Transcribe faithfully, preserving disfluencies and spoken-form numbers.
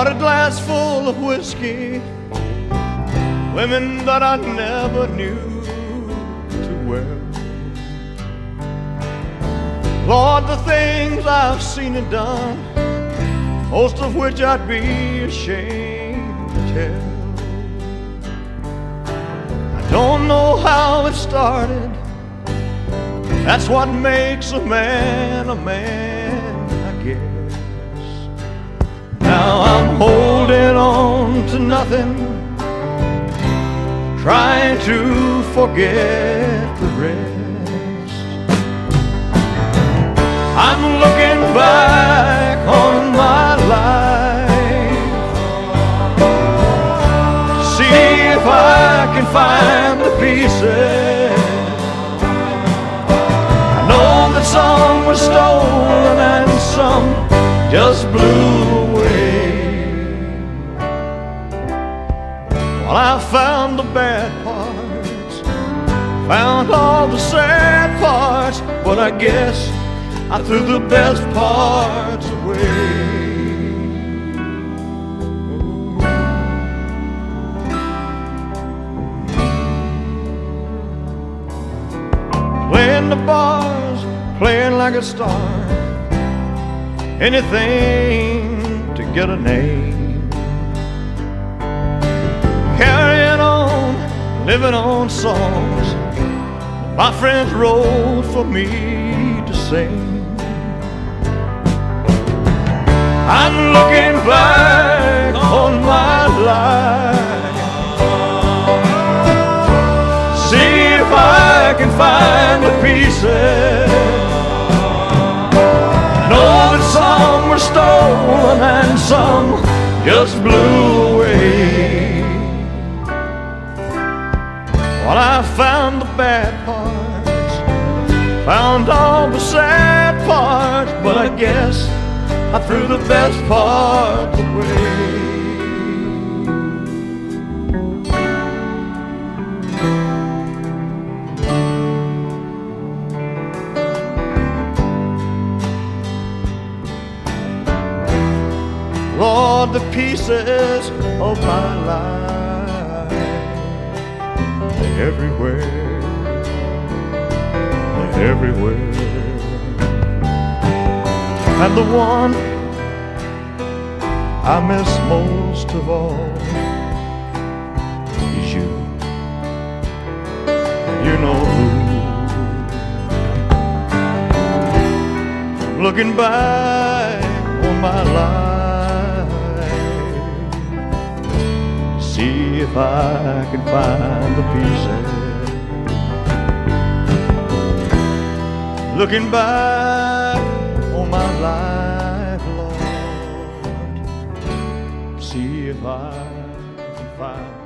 Bought a glass full of whiskey, women that I never knew too well. Lord, the things I've seen and done, most of which I'd be ashamed to tell. I don't know how it started, that's what makes a man a man, I guess. Now I'm holding on to nothing, trying to forget the rest. I'm looking back on my life to see if I can find the pieces. I know that some were stolen and some just blew away. Well, I found the bad parts, found all the sad parts, but I guess I threw the best parts away. Playing the bars, playing like a star, anything to get a name. Carrying on, living on songs my friends wrote for me to sing. I'm looking back on my life, see if I can find the pieces. Know that some were stolen and some just blew away. Well, I found the bad parts, found all the sad parts, but I guess I threw the best parts away. Lord, the pieces of my life, they're everywhere, they're everywhere. And the one I miss most of all is you. You know who. Looking back on my life, see if I can find the pieces. Looking back on my life, Lord, see if I can find